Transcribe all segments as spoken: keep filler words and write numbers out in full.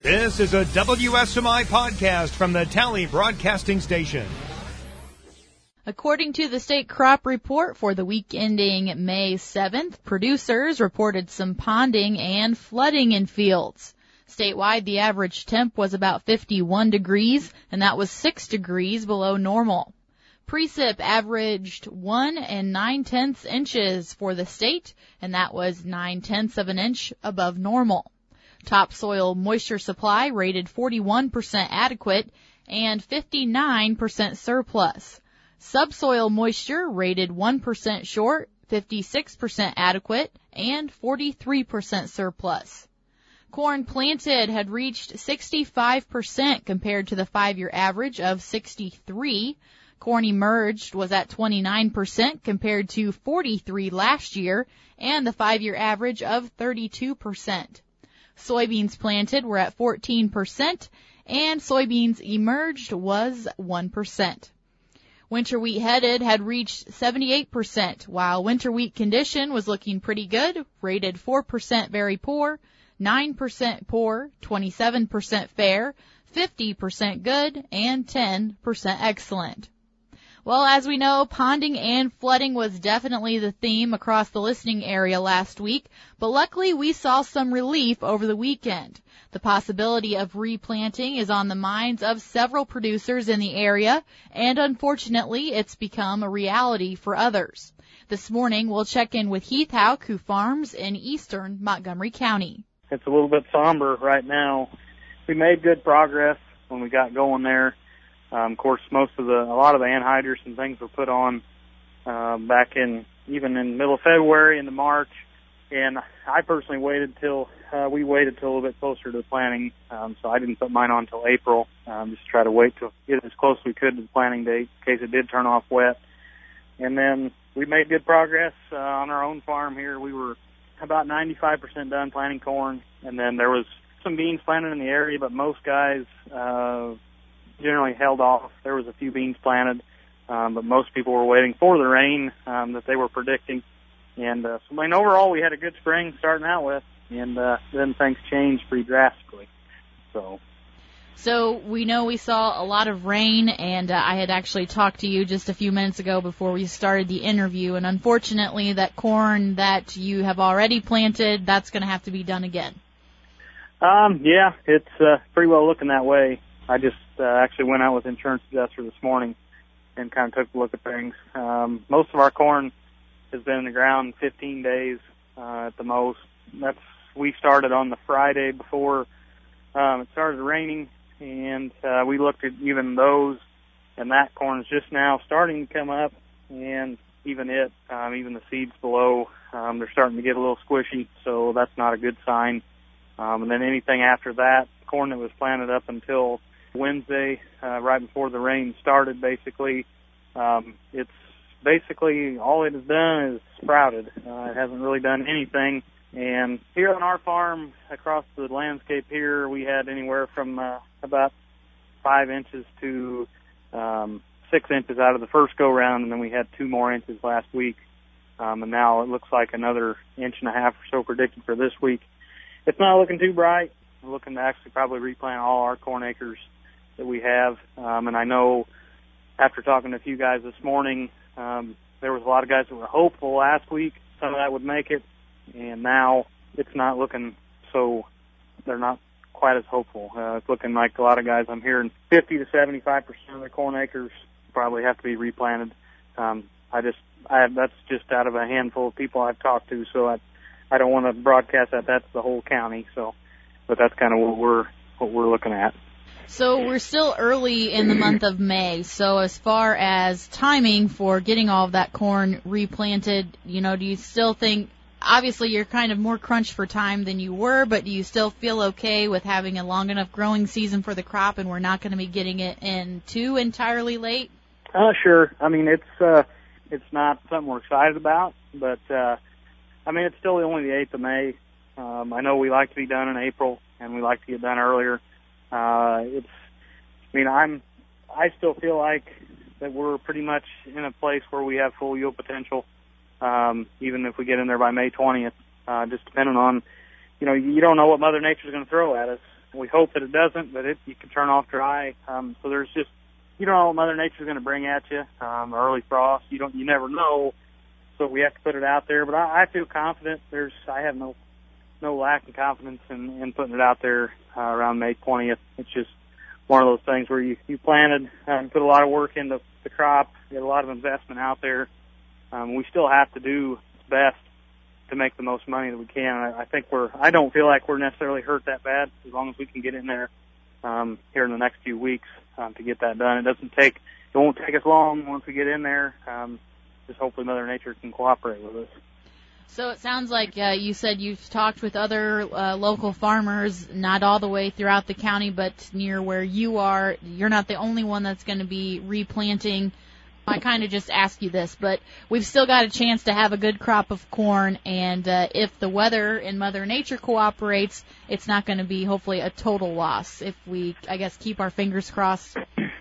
This is a W S M I podcast from the Tally Broadcasting Station. According to the state crop report for the week ending May seventh, producers reported some ponding and flooding in fields. Statewide, the average temp was about fifty-one degrees, and that was six degrees below normal. Precip averaged one and nine-tenths inches for the state, and that was nine-tenths of an inch above normal. Topsoil moisture supply rated forty-one percent adequate and fifty-nine percent surplus. Subsoil moisture rated one percent short, fifty-six percent adequate, and forty-three percent surplus. Corn planted had reached sixty-five percent compared to the five-year average of sixty-three. Corn emerged was at twenty-nine percent compared to forty-three last year, and the five-year average of thirty-two percent. Soybeans planted were at fourteen percent, and soybeans emerged was one percent. Winter wheat headed had reached seventy-eight percent, while winter wheat condition was looking pretty good, rated four percent very poor, nine percent poor, twenty-seven percent fair, fifty percent good, and ten percent excellent. Well, as we know, ponding and flooding was definitely the theme across the listening area last week, but luckily we saw some relief over the weekend. The possibility of replanting is on the minds of several producers in the area, and unfortunately it's become a reality for others. This morning we'll check in with Heath Hauk, who farms in eastern Montgomery County. It's a little bit somber right now. We made good progress when we got going there. Um, of course, most of the, a lot of the anhydrous and things were put on uh, back in, even in the middle of February into March. And I personally waited till, uh, we waited till a little bit closer to the planting. Um, so I didn't put mine on until April, um, just to try to wait to get as close as we could to the planting date in case it did turn off wet. And then we made good progress uh, on our own farm here. We were about ninety-five percent done planting corn. And then there was some beans planted in the area, but most guys, uh, generally held off. There was a few beans planted, um, but most people were waiting for the rain um, that they were predicting. And uh, so, I mean, overall, we had a good spring starting out with, and uh, then things changed pretty drastically. So, so we know we saw a lot of rain, and uh, I had actually talked to you just a few minutes ago before we started the interview, and unfortunately, that corn that you have already planted, that's going to have to be done again. Um, yeah, it's uh, pretty well looking that way. I just uh, actually went out with insurance adjuster this morning and kind of took a look at things. Um, most of our corn has been in the ground fifteen days uh, at the most. That's we started on the Friday before um, it started raining, and uh, we looked at even those, and that corn is just now starting to come up, and even it, um, even the seeds below, um, they're starting to get a little squishy, so that's not a good sign. Um, and then anything after that, corn that was planted up until Wednesday, uh, right before the rain started, basically, um, it's basically all it has done is sprouted. Uh, it hasn't really done anything. And here on our farm, across the landscape here, we had anywhere from uh, about five inches to um, six inches out of the first go-round, and then we had two more inches last week. Um, and now it looks like another inch and a half or so predicted for this week. It's not looking too bright. We're looking to actually probably replant all our corn acres that we have. Um, and I know after talking to a few guys this morning, um, there was a lot of guys that were hopeful last week some of that would make it. And now it's not looking so, they're not quite as hopeful. Uh, it's looking like a lot of guys, I'm hearing fifty to seventy-five percent of their corn acres probably have to be replanted. Um, I just, I have, that's just out of a handful of people I've talked to, so I, I don't want to broadcast that that's the whole county. So, but that's kind of what we're, what we're looking at. So we're still early in the month of May. So as far as timing for getting all of that corn replanted, you know, do you still think, obviously you're kind of more crunched for time than you were, but do you still feel okay with having a long enough growing season for the crop and we're not going to be getting it in too entirely late? Uh, sure. I mean, it's, uh, it's not something we're excited about, but, uh, I mean, it's still only the eighth of May. Um, I know we like to be done in April and we like to get done earlier. Uh, it's, I mean, I'm, I still feel like that we're pretty much in a place where we have full yield potential. Um, even if we get in there by May twentieth, uh, just depending on, you know, you don't know what Mother Nature's going to throw at us. we hope that it doesn't, but it, you can turn off dry. Um, so there's just, you don't know what Mother Nature's going to bring at you. Um, early frost, you don't, you never know. So we have to put it out there. But I, I feel confident. There's, I have no, no lack of confidence in, in putting it out there uh, around May twentieth. It's just one of those things where you, you planted and put a lot of work into the crop, get a lot of investment out there. Um, we still have to do best to make the most money that we can. I, I think we're, I don't feel like we're necessarily hurt that bad as long as we can get in there, um, here in the next few weeks, um, to get that done. It doesn't take, it won't take us long once we get in there. Um, just hopefully Mother Nature can cooperate with us. So it sounds like uh, you said you've talked with other uh, local farmers, not all the way throughout the county, but near where you are. You're not the only one that's going to be replanting. I kind of just ask you this, but we've still got a chance to have a good crop of corn, and uh, if the weather and Mother Nature cooperates, it's not going to be hopefully a total loss if we, I guess, keep our fingers crossed.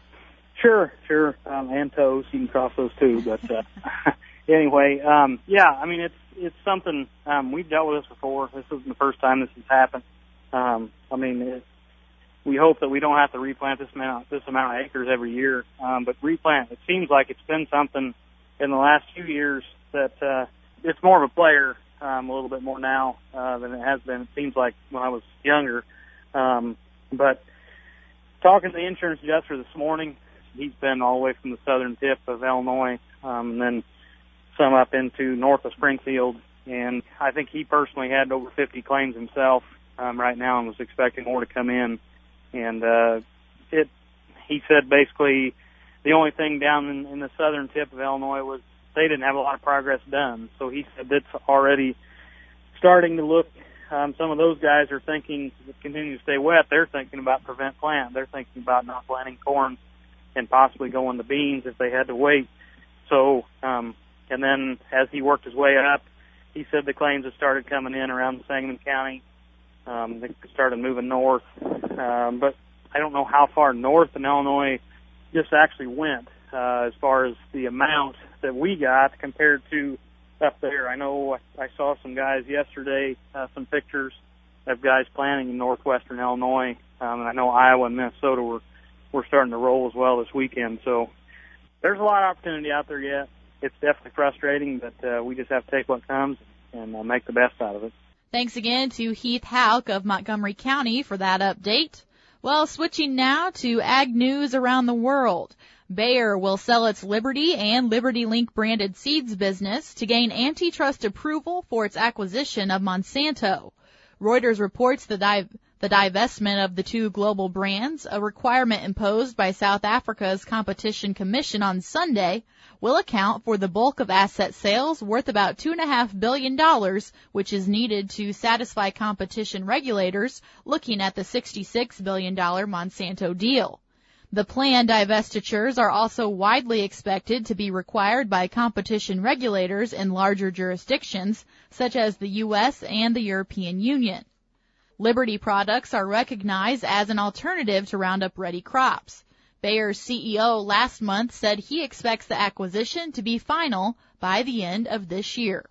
Sure, sure, um, and toes. You can cross those too, but uh, anyway, um, yeah, I mean, it's it's something, um, we've dealt with this before. This isn't the first time this has happened. Um, I mean, it, we hope that we don't have to replant this amount, this amount of acres every year. Um, but replant, it seems like it's been something in the last few years that, uh, it's more of a player, um, a little bit more now, uh, than it has been. It seems like when I was younger. Um, but talking to the insurance adjuster this morning, he's been all the way from the southern tip of Illinois, um, and then some up into north of Springfield. And I think he personally had over fifty claims himself, um, right now, and was expecting more to come in. And, uh, it, he said basically the only thing down in, in the southern tip of Illinois was they didn't have a lot of progress done. So he said that's already starting to look, um, some of those guys are thinking, if it continues to stay wet, they're thinking about prevent plant. They're thinking about not planting corn and possibly going to beans if they had to wait. So, um, and then as he worked his way up, he said the claims have started coming in around Sangamon County. Um, they started moving north. Um, but I don't know how far north in Illinois this actually went, uh, as far as the amount that we got compared to up there. I know I saw some guys yesterday, uh, some pictures of guys planting in northwestern Illinois. Um, and I know Iowa and Minnesota were, were starting to roll as well this weekend. So there's a lot of opportunity out there yet. It's definitely frustrating, but uh, we just have to take what comes and uh, make the best out of it. Thanks again to Heath Hauk of Montgomery County for that update. Well, switching now to ag news around the world. Bayer will sell its Liberty and Liberty Link branded seeds business to gain antitrust approval for its acquisition of Monsanto. Reuters reports the dive The divestment of the two global brands, a requirement imposed by South Africa's Competition Commission on Sunday, will account for the bulk of asset sales worth about two point five billion dollars, which is needed to satisfy competition regulators looking at the sixty-six billion dollars Monsanto deal. The planned divestitures are also widely expected to be required by competition regulators in larger jurisdictions, such as the U S and the European Union. Liberty products are recognized as an alternative to Roundup Ready crops. Bayer's C E O last month said he expects the acquisition to be final by the end of this year.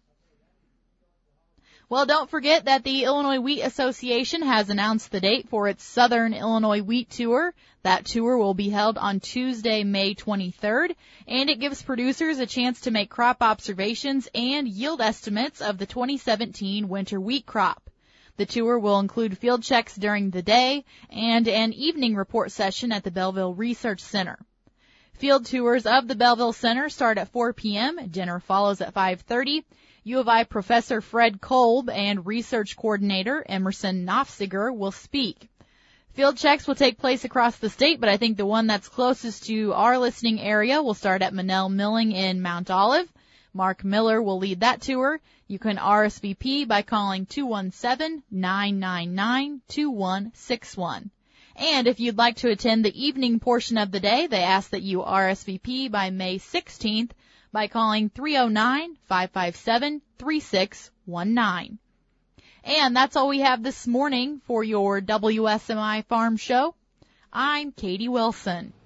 Well, don't forget that the Illinois Wheat Association has announced the date for its Southern Illinois Wheat Tour. That tour will be held on Tuesday, May twenty-third, and it gives producers a chance to make crop observations and yield estimates of the twenty seventeen winter wheat crop. The tour will include field checks during the day and an evening report session at the Belleville Research Center. Field tours of the Belleville Center start at four p.m. Dinner follows at five thirty. U of I Professor Fred Kolb and Research Coordinator Emerson Nofziger will speak. Field checks will take place across the state, but I think the one that's closest to our listening area will start at Manel Milling in Mount Olive. Mark Miller will lead that tour. You can R S V P by calling two one seven, nine nine nine, two one six one. And if you'd like to attend the evening portion of the day, they ask that you R S V P by May sixteenth by calling three oh nine, five five seven, three six one nine. And that's all we have this morning for your W S M I Farm Show. I'm Katie Wilson.